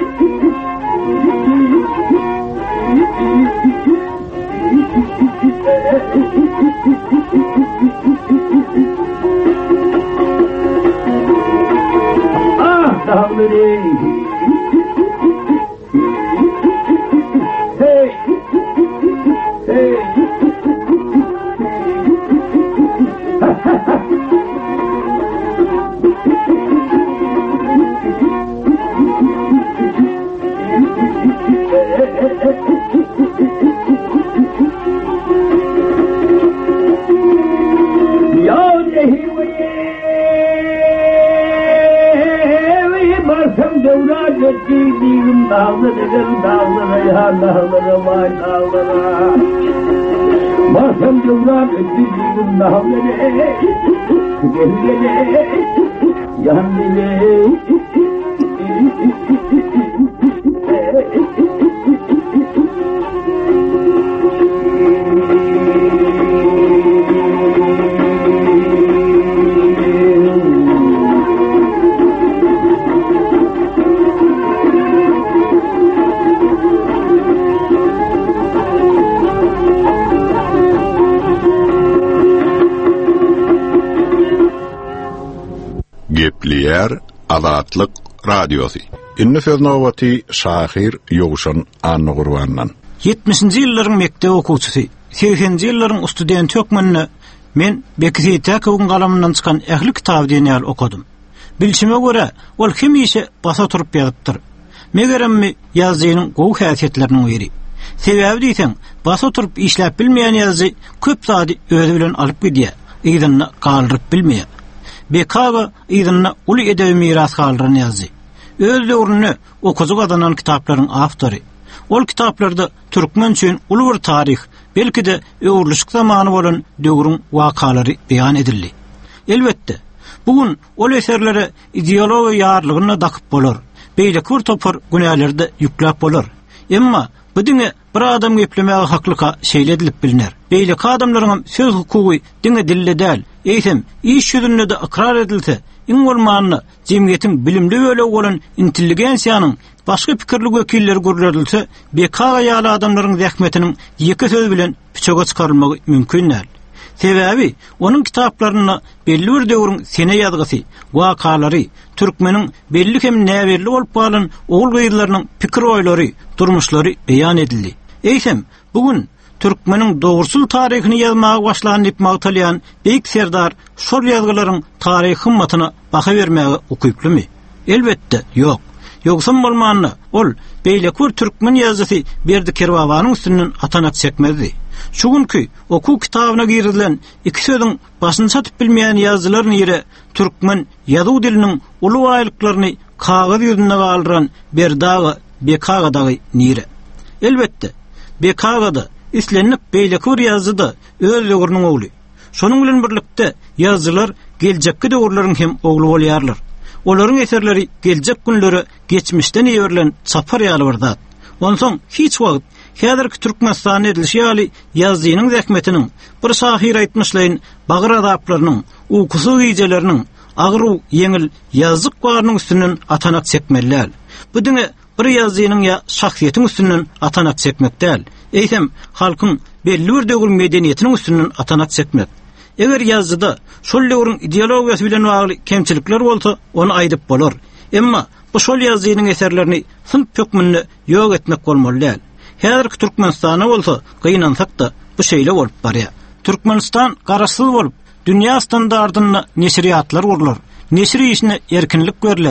ah dağları, hey, hey. Ettiğim dağları, dağlara ya dağlara, vay dağlara. Basam devran ettiğim dağları, gel yan dile. Gepliyer Azatlyk Radiosu. Inne Feznowati Şahir Yoguşan Anna Gurbandan. 70-nji ýyllaryň mekdep okuwçysy, 80-nji ýyllaryň student hökmünni men Bekir Täkowyň galamyndan çykan ähli kitap diýen okudum. Bilşime görä, ol hemişe basa turup ýazypdyr. Megeremmi ýazgynyň gowy häsiýetleriniň biri. Sebäbi diýsem, basa turup işläp bilmeýän ýazgy köp zady özü bilen alyp gidýär, ýygyny galyryp bilmeýär. Bekaga ýygyny uly edebi miras galyran ýazdy. Öz döwrüne okuzuk adanan kitaplaryň awtory. Ol kitaplarda türkmen üçin uly bir tarih, belki de öwürlüşik zamany bolan döwrüň wakalary beýan edildi. Elbetde, bugun ol eserlere ideologiýa ýarlygyna dakyp bolar. Beýle kur topar günälerde ýükläp bolar. Emma bu diňe bir adam geplemäge haklyka şeýledilip biliner. Beýle adamlaryň söz hukugy diňe dille däl, eýsem iş ýüzünde de ikrar edilse, iň bolmanyny jemgyýetiň bilimli böle bolan intelligensiýanyň başga pikirli wekilleri görüldse, bekaga ýaly adamlaryň zähmetiniň ýeke söz bilen piçoga çykarylmagy mümkin näl. Sebäbi onuň kitaplaryna belli bir döwrüň sene ýazgysy, wakalary, türkmeniň belli hem näberli bolup galan oğul gyýylarynyň pikir oýlary, durmuşlary beýan edildi. Eýsem bugun türkmeniň dogrusul taryhyny ýazmaga başlagan ipmagy talýan beýik serdar şol ýazgylaryň taryhy hymmatyna baka bermäge ukyplymy? Elbetde ýok. Ýoksam bolmanyny ol beýlekur türkmen ýazgysy Berdi Kerwawanyň üstünden atanak çekmezdi. Şugunky oku kitabyna girilen iki söziň başyny satyp bilmeýän ýazgylaryň ýere türkmen ýazyw diliniň uly waýlyklaryny kagaz ýüzünde galyran Berdaga, Bekagadagy nire. Elbetde Bekagada islenip beýlekur ýazgyda öz döwrüniň ogly. Şonuň bilen birlikde ýazgylar geljekki döwürleriň hem ogly bolýarlar. Olaryň eserleri geljek günleri geçmişden ýerilen çapar ýaly bir zat. Onsoň hiç wagt häzirki Türkmenistan edilişi ýaly ýazgynyň zähmetiniň bir şahir aýtmyşlaryň bagyr adaplarynyň, ukusy gijeleriniň, agyr ýeňil ýazgyk barynyň üstünden atanak çekmeliler. Bu diňe bir ýazgynyň ýa şahsiýetiň üstünden atanak çekmek däl, eýsem halkyň belli bir döwür medeniýetiniň üstünden atanak çekmek. Eger ýazgyda şol döwrüň ideologiýasy bilen bagly kemçilikler bolsa, onu aýdyp bolar. Emma bu şol ýazgynyň eserlerini sınp hökmünde ýok etmek bolmaly. Häzirki Türkmenistana bolsa, gynansak da bu şeýle bolup barýar. Türkmenistan garaşsyz bolup, dünýä standardyna neşriýatlar gurulur. Neşri işine erkinlik berler.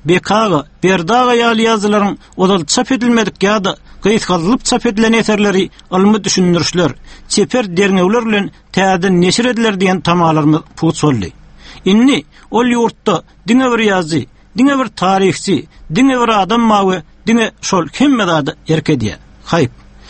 BK'ga, Berdaga ýaly ýazylaryň odal çap edilmedik ýa-da gyýtgalyp çap edilen eserleri almy düşündürüşler, çeper derňewler bilen täzeden neşir ediler diýen tamalarmy puç boldy. Inni ol ýurtda diňe bir ýazy, diňe bir tarihçi, diňe bir adam mawy, diňe şol hemmede erkediýär. Haýp.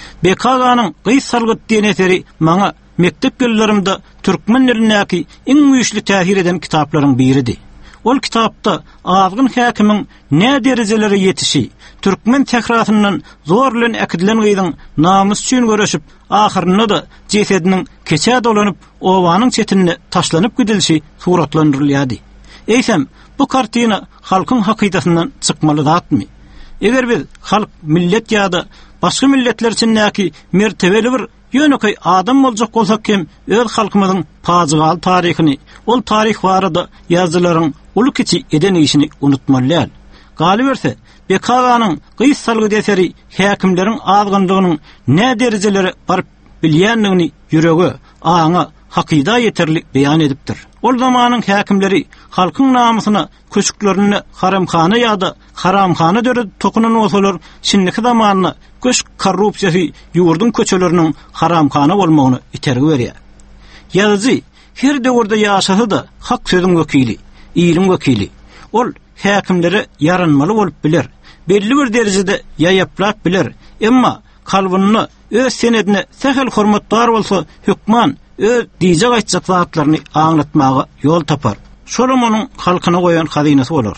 BK'nyň gyýt salgyt diýen eseri maňa mektep ýyllarymda türkmen dilindäki iň güýçli täsir eden kitaplaryň biridir. Ol kitapda azgın häkimin ne derejelere yetişi, türkmen tekrarından zorlan äkidilen gyýdyň namus üçin görüşip, ahyrynda da jesediniň keçä dolanyp owanyň çetinine taşlanyp gidilişi suratlandyrylýardy. Eýsem, bu kartina halkyň hakydatyndan çykmaly zatmy? Eger biz halk, millet ýa-da başga milletler üçin näki mertebeli bir ýönekay adam boljak bolsak hem öz halkymyzyň pazygal taryhyny, ol tarih barada ýazylaryň ulu kiçi eden işini unutmalylar. Galy berse, BK'nyň gyýt salgy eseri häkimleriň azgyndygynyň ne derejelere baryp bilýändigini ýüregi, aňa hakyda ýeterli beýan edipdir. Ol zamanyň häkimleri halkyň namusyna, köşüklerini haramhana ýa-da haramhana döre tokunan bolsalar, şimdiki zamanyna köşk korrupsiýasy ýurdun köçeleriniň haramhana bolmagyny itergi berýär. Ýazy her döwürde ýaşasa da hak sözüň wekili, ilim wekili. Ol häkimlere yaranmaly bolup biler. Belli bir derejede ýaýaplap biler. Emma kalbyny öz senedine sähel hormatdar bolsa, hükman öz diýjek aýtjak zatlaryny aňlatmaga ýol tapar. Şolum onuň halkyna goýan hazynasy bolar.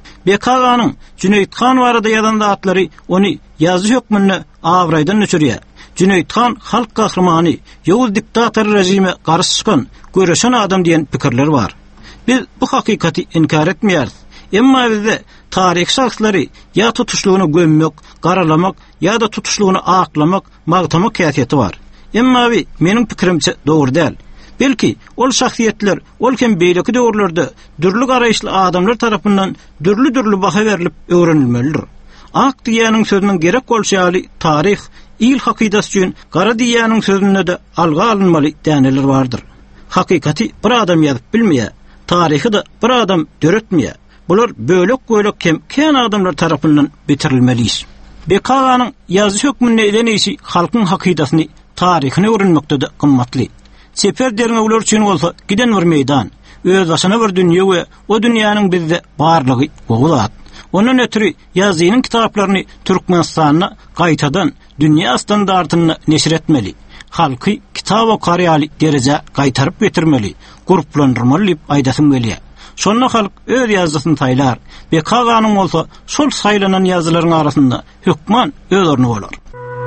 BK'nyň Cüneyt Kan barada ýazan zatlary ony ýazy hökmünde awraýdan öçürýär. Cüneyt Kan halk gahrymany, ýowuz diktator rejime garşy çykan göreşen adam diýen pikirler bar. Biz bu hakykaty inkar etmeýäris. Emma bizde tarih şahslary ýa tutuşlugyny gömmek, garalamak ýa-da tutuşlugyny aklamak, magtamak käsiýeti bar. Emma meniň pikirimçe dogry däl. Belki ol şahsiýetler ol hem beýleki döwürlerde dürli garaýşly adamlar tarapyndan dürli baha berilip öwrenilmelidir. Ak diýäniň sözüniň gerek bolşaly tarih, il hakydasy üçin gara diýäniň sözünde de alga alınmaly däneler bardyr. Hakykaty bir adam ýazyp bilmeýär, tarihi de bir adam döretmeýär. Bular bölek hem kän adamlar tarapyndan bitirilmeli. BK'nyň ýazy hökmünde elenişi halkyň hakydasyny, tarihini öwrenmekde de gymmatly. Sefer derňewler üçin bolsa giden bir meýdan, öz başyna bir dünýä we o dünýäniň bizde barlygy goýulat. Onuň ötürü ýazynyň kitaplaryny Türkmenistana gaýtadan dünýä standartyny neşir etmeli. Halky kitap okuryýaly derejä gaýtaryp getirmeli, gruplandyrmaly diýip aýdasym gelýär. Şonda halk öz ýazysyny taýlar. BK'nyň bolsa şol saýlanan ýazylaryň arasynda hükman öz orny bolar.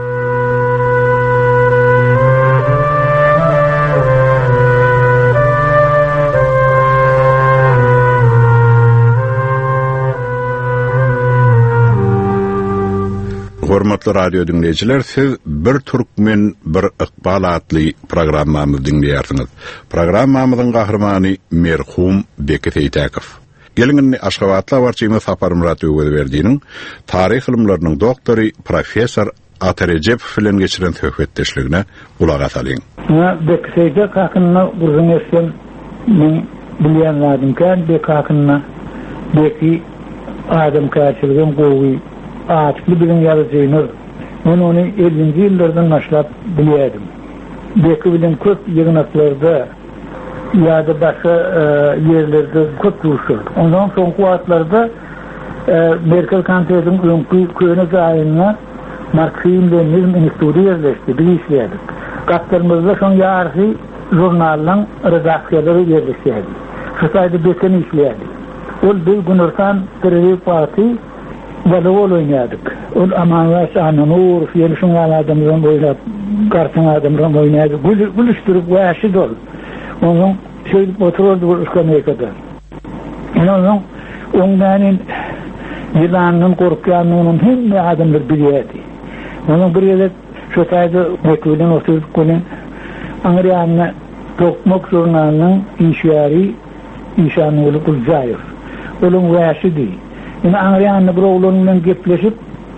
Hormatly radio dinleyijiler, siz bir türkmen bir ykbal adly programmamy dinleýärsiňiz. Programmamyzyň gahrymany merhum Bekir Seytakow. Gelingini Aşgabatla barçymy Sapar Murat öwredi berdiňiň tarih ilimleriniň doktory professor Atar Ecepow bilen geçiren söhbetdeşligine kulak asalyň. Bekir Seytakow hakkında gurgun etsem men bilýänlerimken Bekir hakkında beki adam karşılygym gowy açıklı bilen ýazyjyny men ony 50-nji ýyllardan başlap bilýärdim. Bekir bilen köp ýygnaklarda ýa-da başga ýerlerde köp duruşurdy. Ondan soň kuwatlarda Merkel kantoriň öňkü köne zaýyna Marksizm-Leninizm instituty ýerleşdi, bilýärdik. Gatlarymyzda şoň ýarhy jurnalyň redaksiýalary ýerleşýärdi. Şu taýda Bekir işleýärdi. Ol bir günürsen Terör Parti Valol oynadık. Ol amanlaş anamur, fiyelişin adamdan boylap, kartın adamdan oynadık. Gülüştürüp vahşi dol. Onun şöyle otururdu ıskamaya kadar. Onun onların yılanının korkuyanlığının hem adamlar biliyedi. Onun bir yere şu tayda mekulün oturduk kulün Angriyan'la Tokmok jurnalının işanlığı Kulzayır. Onun vahşi değil. Yine Angriyan'la bir oğlunla gepleşip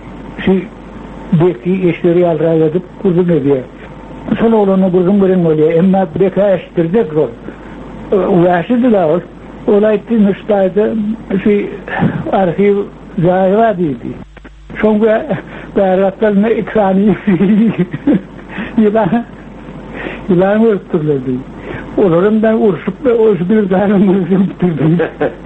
Bek'i eşleri alraya edip kuzum ediyor. Son oğlunu kuzum verin oluyor. Ama Bek'a eştirdik o. Vahşidi de o. olaytı nüştaydı şu arşiv zahiriydi. Şonga bayraklarına ikrani yılan öldürüldü. Onlardan uğraşıp da bir dairemizi bitirdi.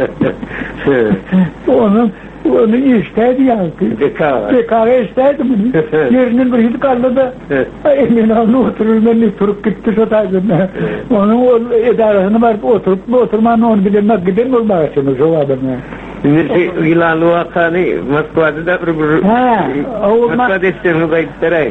Onu istedi yani. Bekara istedi bunu. Yerinin bir hidi kaldı da emin aldı oturur. Ben turup gitti şu tarzında. Onun edarasını var oturup oturmanın onu bilemek giden olmak için şu adamı. Yılanlı vakanı Moskova'da da Moskova'da isterini kayıtları.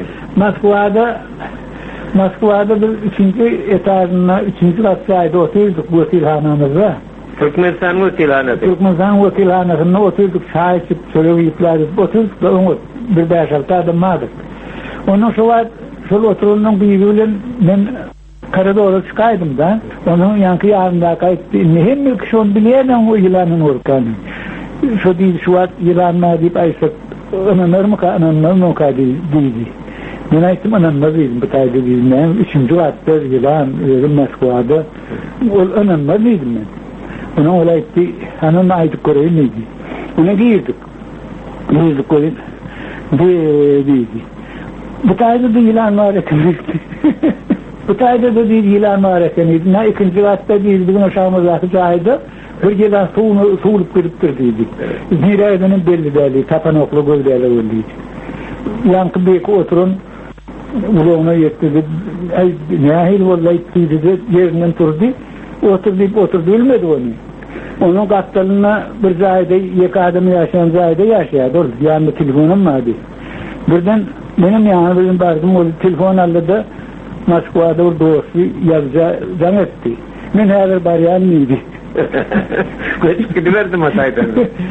Moskova'da bir üçüncü etajına, üçüncü katsayda oturduk bu otelhanamızda. Türkmenistan otelhanası. Türkmenistan otelhanasında oturduk, çay içip, söyle yıpladık, oturduk da onu bir 5-6 adım vardık. Onun şöyle oturulunun büyüğüyle ben karada olup çıkaydım da, onun yankı yarında kayıttı. Hem bir kişi onu bileyemem o yılanın orkanı. Şu değil, şu at yılanlar deyip aysak, ananlar mı değildi. Ben ayıttım ananlar değildim, bu tayda değildim. Ben üçüncü atta yılan, Moskova'da, ananlar değildim ben. Ona olaydı, ananla aydık oraya neydi? Ona girdik oraya, değildi. Bu tayda da yılan var ekleniydi. Bu tayda da değil yılan var ekleniydi. Ne ikinci katta değildi, bugün aşağımızdaki cahide, bir yılan soğulup girip girdiydik. Ziredenin belli değerli, tapanoklu göl değerli öldüydü. Yankı beki oturun, uloğuna yettirdi, nehil vallahi ittiydi, yerinden turdu, oturdu, ölmedi onu. Onun kaptalına bir zahide, yek adamı yaşayan zahide yaşayadı, yanında telefonum vardı. Birden benim yanına benim bardım, o telefon aldı da Moskova'da bir dostu yazıcan etti. Ben her bariyan miydi? Gidiverdim hataydan.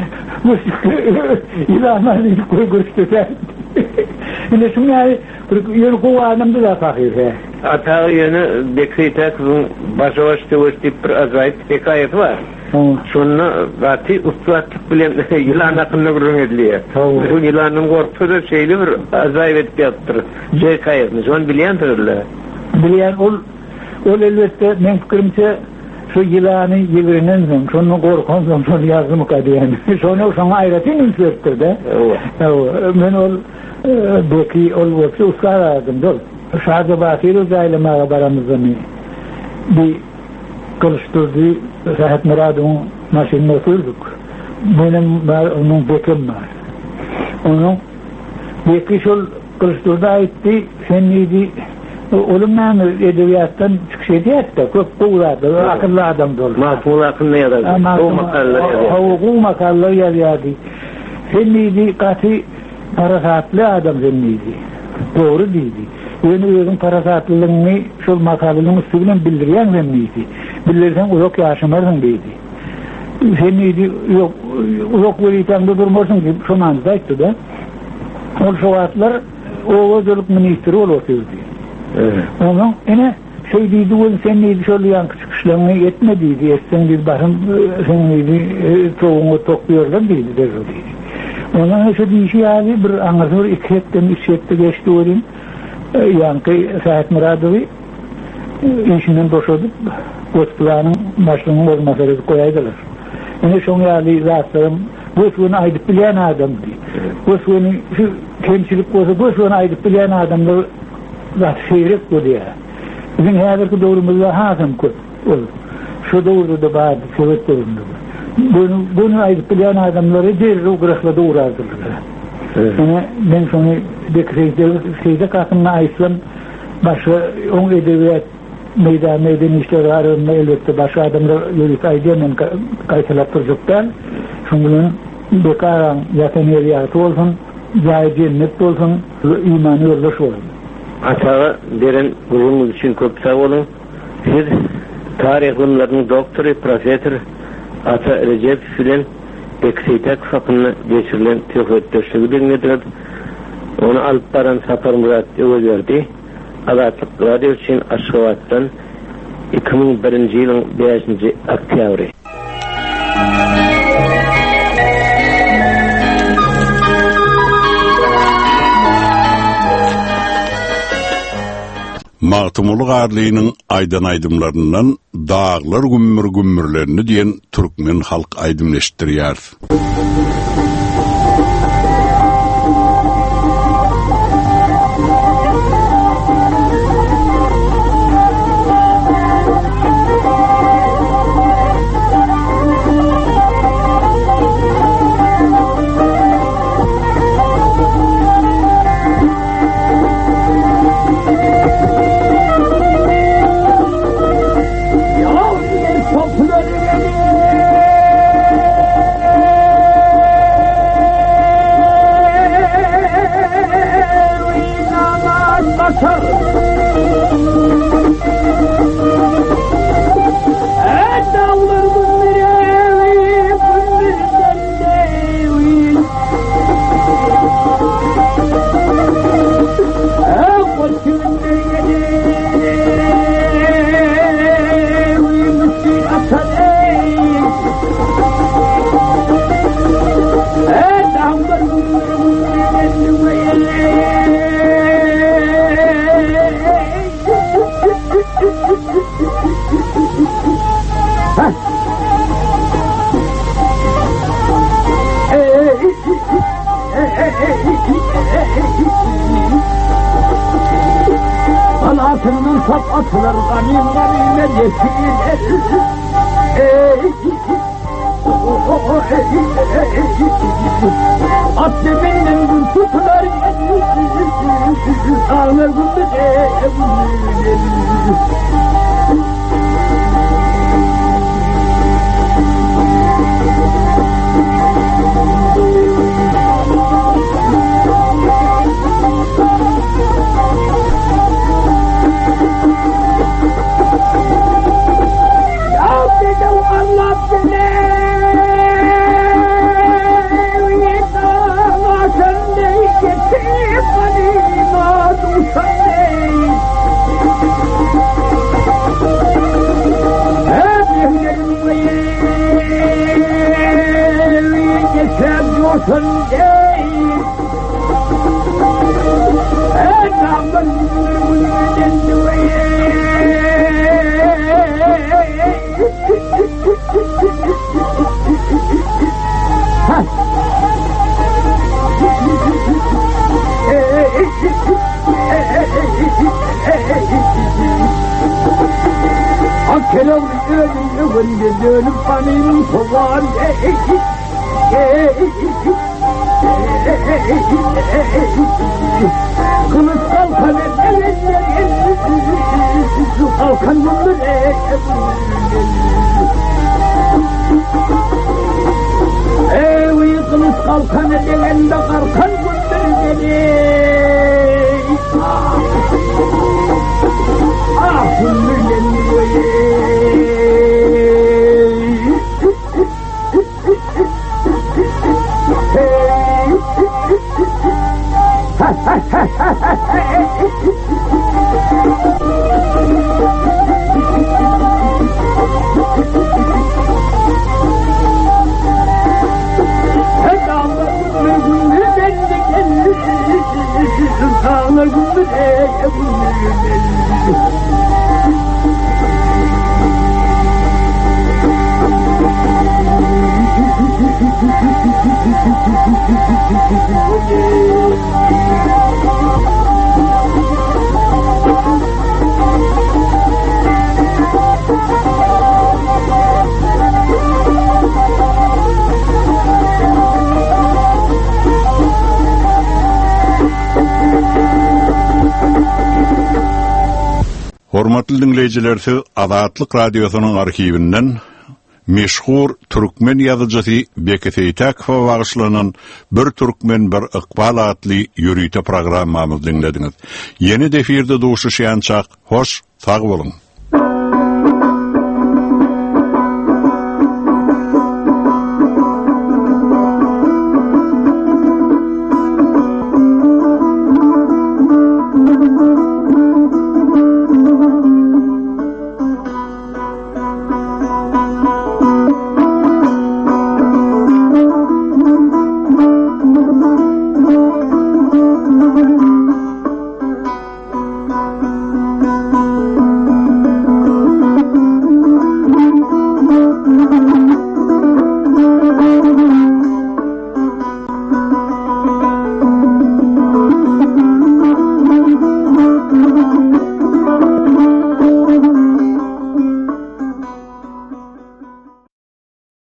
İlahlar değil, görüştüler. Yine şimdi yani, yönü kova adamdı da fakir. Atağı yönü Bekseyta kızın başavaştı bir azayet hikayeti var. Şununla vati ustaatlık bilen yılan hakkında gurur ediliyor. Bu yılanın korktuğu da şeyli bir azayet yaptır. Hikayetini, onu bilendir öyle. Bilen, ol elbette, men fikrimce, şu yılanı yıvrının, şunu korkunsun, şunu yazdım kadı yani. Şunu ayretini ünsürettir de. Ben ol, beki ol voksi uskar aradım da. Şahı Bakir uzaylı mağabaramızda bir kılıçtırdı, Sahat Murad'ın maşinine oturduk. Benim var, onun bekim var. Onun beki şol kılıçtırdı aitti, sen neydi, olumdan edebiyattan çıkış ediyordu, çok buğuladı, akıllı adam dolu. Mahmul akıllı yazardı, o makalları yazardı. Sen neydi, katı parasatlı adam sen neydi, doğru değildi. Özün parasatlılığını şol makalının üstünden bildiriyen sen neydi. Bilirsen uzak yaşamarsın deydi. Sen neydi, uzak veriyetende durmarsın ki şu manzaydı da. O şovatlar, o özürlük ministri olurdu. Onun yine şey deydi, sen neydi şöyle yankı çıkışlarını etmediydi, etsen bir bakın, sen neydi, çoğunu tokluyorlar deydi, der o deydi. Ondan şu deyişi abi, bir anasır, 2 etten 3 ette geçti olayım, yankı Sahat Muradovi, işinden boşadık, Gözpılanın başlığının olmasını koyaydılar. Yine şunu yani zatlarım, Gözpılanı aydıp bilen adamdı. Gözpılanı şu temsilik olsa, Gözpılanı aydıp bilen adamlar zat seyrek bu diye. Bizim herhalde doğrumuzda hasım koy. Şu doğru da vardı, Sovyet doğrumda var. Bunu aydıp bilen adamları derri uğraşla doğrardılar. Yani ben şunu şeyde kalkınma ayıslam başka on edebiyat meydan işleri arasında elbette başka adamlar yürüyüp aydiyemen kayıtlattıracaklar. Şunun bekaran yakın yeriyatı olsun, cahil cennet olsun, imanı yoldaş olsun. Atağa veren gururumuz için çok sağ olun. Siz tarih bunların doktoru, profesör Ata Recep Sülen Bekseyta hakkında geçirilen tefettüşlüğü bilmediler. Onu alıp baran Sapar Murat överdi. Azatlık radyo için Aşgabat'tan 2001 yılın 5. Oktyabri. Agtymylyk arlynyň aýdan aýdymlaryndan dağlar gümmür-gümmürlerini diýen türkmen halk aýdymleşdirýär. Anasının sap atılır ganim yetiler. At cebinden gün tutular ağlar kılıç kalkan kalkan kılıç kalkan elinde kalkan Hormatly dinleyijiler, Azatlyk radiosynyň arkiwinden meşhur türkmen ýazyjy Bekesi Itakowa bagyşlanan bir türkmen bir ykbal adly ýürüýte programmamyzy dinlediňiz. Ýeni defirde duşuşýançak, hoş, sag bolun.